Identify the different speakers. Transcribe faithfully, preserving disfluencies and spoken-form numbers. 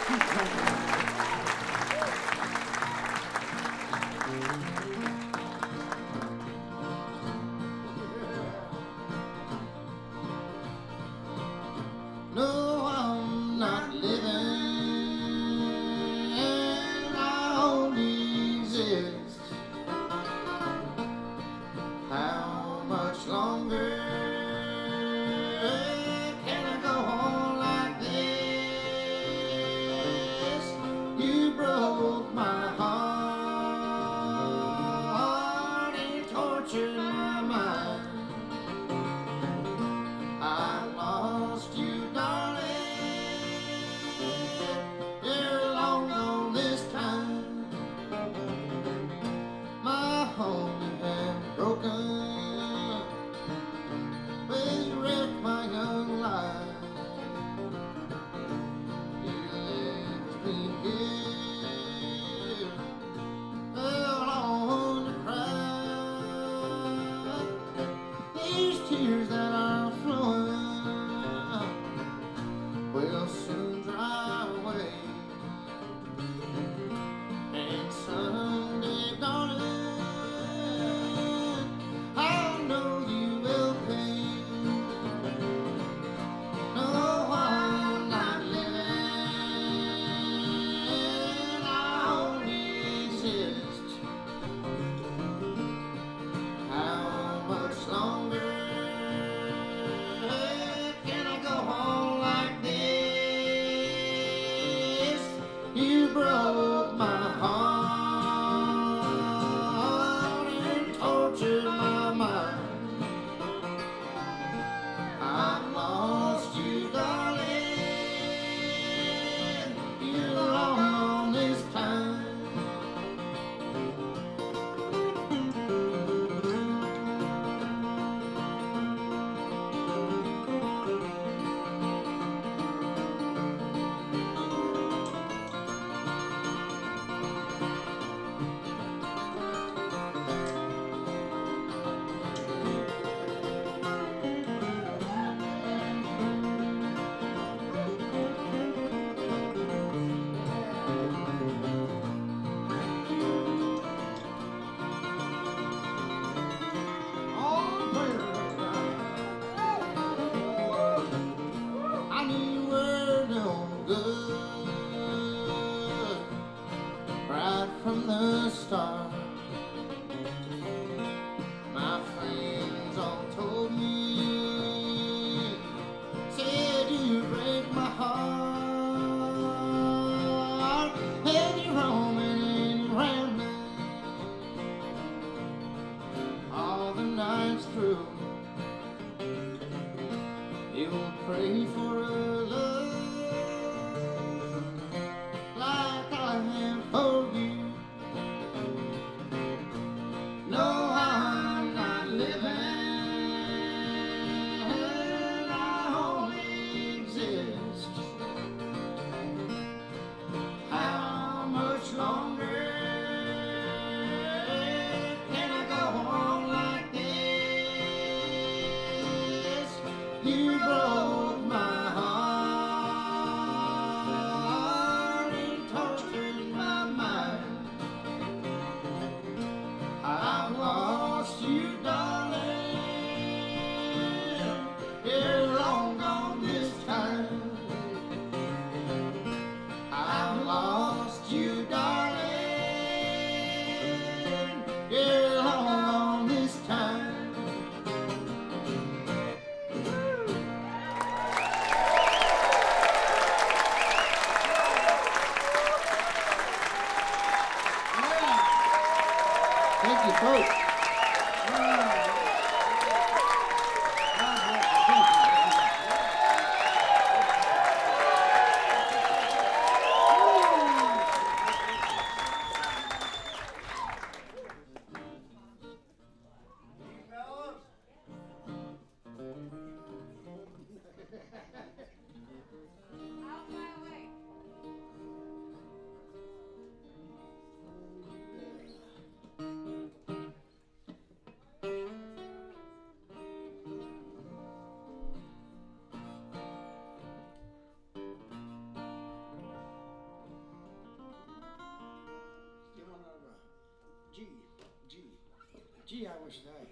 Speaker 1: No, I'm not living, I only exist. How much longer can I go on like this? You broke my heart and tortured my mind. I lost you, darling. You're long gone this time. My home has broken. Well, you wrecked my young life. You left me here alone to cry. These tears that are flowing will soon dry away. And someday, darling, I know you will pay. No, I'm not living, I only exist. How much longer can I go on like this? You broke my heart and tortured my mind. I've lost you, darling. You're alone this time. I knew you were no good right from the start. My friends all told me, said you break my heart, and you're roaming and you're rambling all the nights through. You'll pray for a love like I have for you. No, I'm not living, I only exist. How much longer can I go on like this? You broke my heart and tortured my mind. I've lost you, darling. You're long gone this time. I've lost you, darling. You're long gone this time. Thank you, folks. Gee, I wish that.